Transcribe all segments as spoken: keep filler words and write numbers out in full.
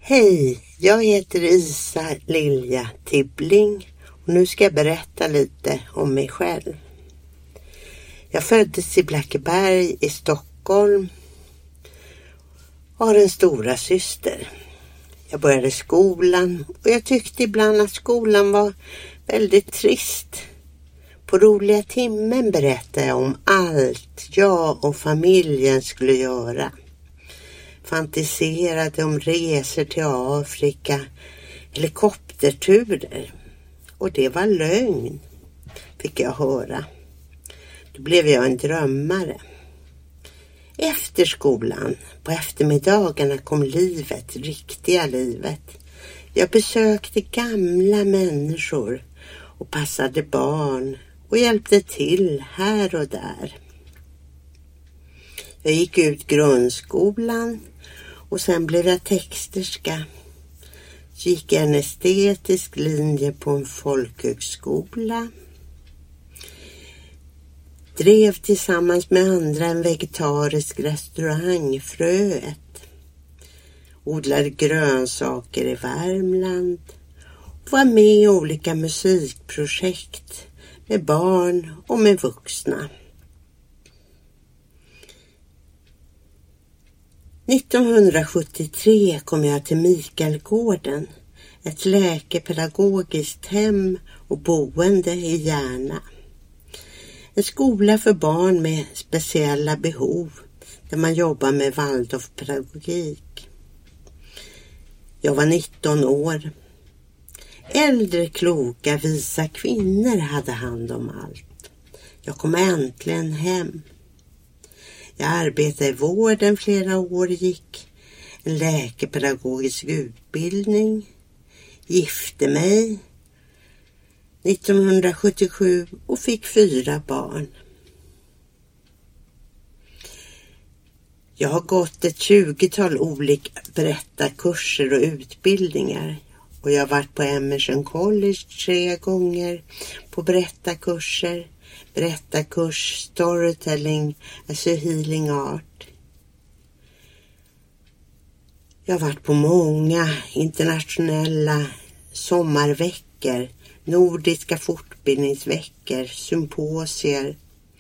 Hej, jag heter Isa Lilja Tibbling och nu ska jag berätta lite om mig själv. Jag föddes i Blackeberg i Stockholm och har en stora syster. Jag började skolan och jag tyckte ibland att skolan var väldigt trist. På roliga timmen berättade jag om allt jag och familjen skulle göra. Fantiserade om resor till Afrika, helikopterturer. Och det var lögn, fick jag höra. Då blev jag en drömmare. Efter skolan, på eftermiddagarna kom livet, riktiga livet. Jag besökte gamla människor och passade barn och hjälpte till här och där. Jag gick ut grundskolan och sen blev jag texterska. Gick en estetisk linje på en folkhögskola. Drev tillsammans med andra en vegetarisk restaurang, Fröet. Odlade grönsaker i Värmland. Var med i olika musikprojekt med barn och med vuxna. nittonhundrasjuttiotre kom jag till Mikaelgården, ett läkepedagogiskt hem och boende i Järna. En skola för barn med speciella behov där man jobbar med Waldorfpedagogik. Jag var nitton år. Äldre, kloka, visa kvinnor hade hand om allt. Jag kom äntligen hem. Jag arbetade i vården flera år, gick en läkepedagogisk utbildning, gifte mig nittonhundrasjuttiosju och fick fyra barn. Jag har gått ett tjugotal olika berättarkurser och utbildningar och jag har varit på Emerson College tre gånger på berättarkurser. Berättarkurs, storytelling, alltså healing art. Jag har varit på många internationella sommarveckor, nordiska fortbildningsveckor, symposier.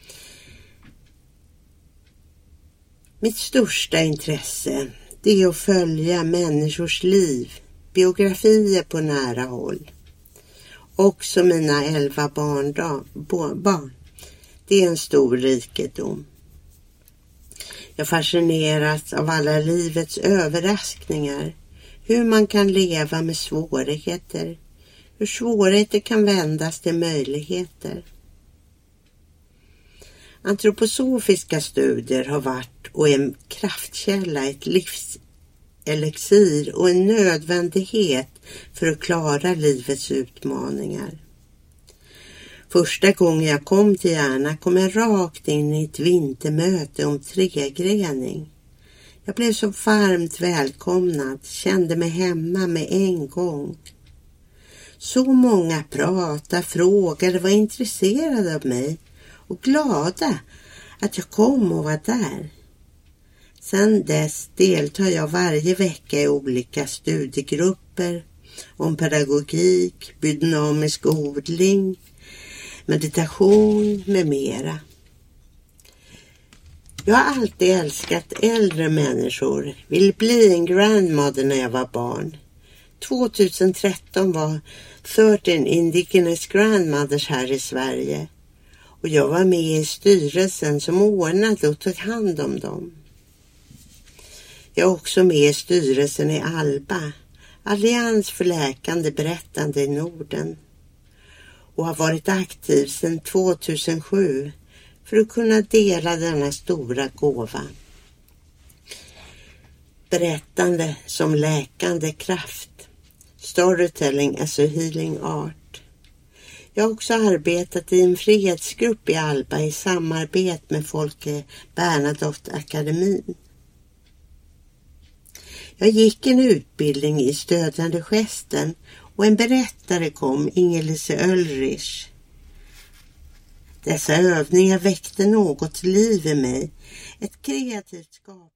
Mitt största intresse det är att följa människors liv, biografier på nära håll. Också mina elva barn. Det är en stor rikedom. Jag fascineras av alla livets överraskningar. Hur man kan leva med svårigheter. Hur svårigheter kan vändas till möjligheter. Antroposofiska studier har varit och är en kraftkälla, ett livselixir och en nödvändighet för att klara livets utmaningar. Första gången jag kom till Järna kom jag rakt in i ett vintermöte om tregrening. Jag blev så varmt välkomnad, kände mig hemma med en gång. Så många pratade, frågade, var intresserade av mig och glada att jag kom och var där. Sedan dess deltar jag varje vecka i olika studiegrupper om pedagogik, biodynamisk odling, meditation med mera. Jag har alltid älskat äldre människor. Vill bli en grandmother när jag var barn. tjugohundratretton var tretton Indigenous Grandmothers här i Sverige. Och jag var med i styrelsen som ordnade och tog hand om dem. Jag är också med i styrelsen i ALBA, Allians för läkande berättande i Norden. Och har varit aktiv sedan tvåtusensju för att kunna dela denna stora gåva. Berättande som läkande kraft. Storytelling, alltså healing art. Jag har också arbetat i en frihetsgrupp i Alba i samarbete med Folke Bernadotte-akademin. Jag gick en utbildning i stödjande gesten och en berättare kom, Ingelise Ölrich. Dessa övningar väckte något liv i mig, ett kreativt skap.